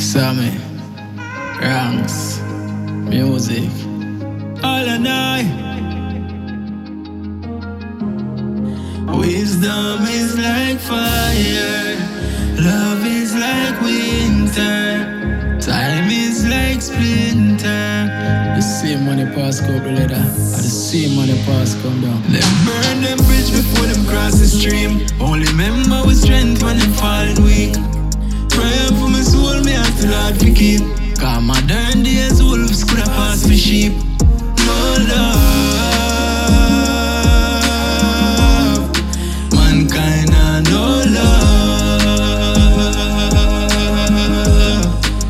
Sammy, Ranks, music. All and I. Wisdom is like fire, love is like winter, time is like splinter. The same money pass couple letter, and the same money pass come down. Them burn them bridge before them cross the stream. Only remember with strength when them falling weak. Prayer for my soul, me ask the Lord to keep. Cause modern days wolves could have passed for sheep. No love, mankind and no love.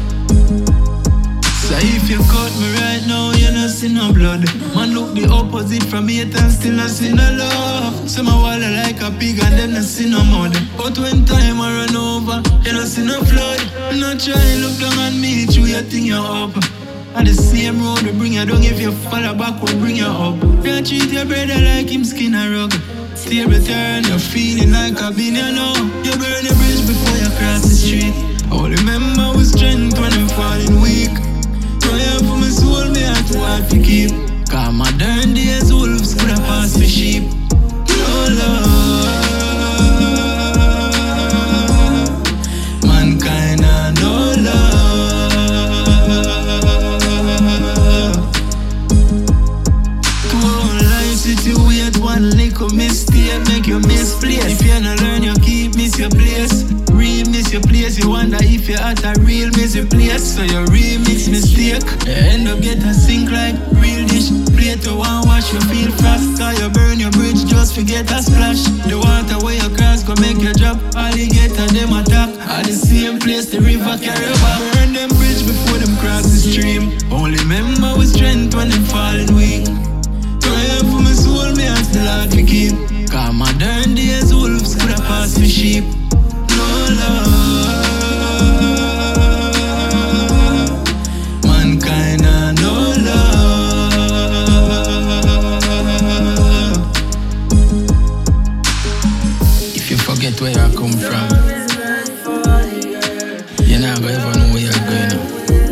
So if you cut me right now, you not see no blood. Man look the opposite from me and still not see no love. Some a waller like a pig and them not see no mud. But when time I run over, you not see no flood. Not try look down on me, through your thing you up. On the same road we bring you down, if you fall back we bring you up. You treat your brother like him skin a rug. Stay return, you're feeling like a bin, you know. You burn the bridge before you cross the street. Oh, remember with strength when I'm falling weak. Prayer for my soul, me heart too hard to keep. Cause modern days wolves could have passed for sheep. No love, mankind and no love. To all life situate one little mistake, make you misplace. If you not learn, you keep miss your place. Real miss your place, you wonder if you're at a real miss your place. So you remix mistake, you end up get a sink like real dish. Plate to one wash, you feel fast. Cause you burn your bridge, just forget a splash. The water where you cross go make you drop. Alligator them attack, at the same place the river carry back. Burn them bridge before them cross the stream. Only remember with strength when them falling weak. Prayer for my soul, me ask the Lord to keep. Cause modern days wolves could have passed for sheep. No love, mankind and no love. If you forget where you come from, you're not gonna ever know where you're going now.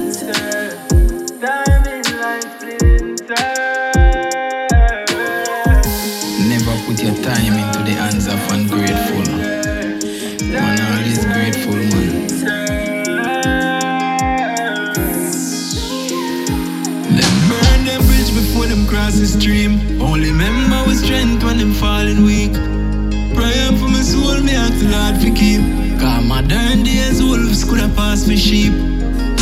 Never put your time into the hands of ungrateful. Man, all is grateful, man. Them burn them bridge before them cross the stream. Only remember with strength when them falling weak. Prayer for my soul, me ask the Lord to keep. Cause modern days wolves could have passed for sheep.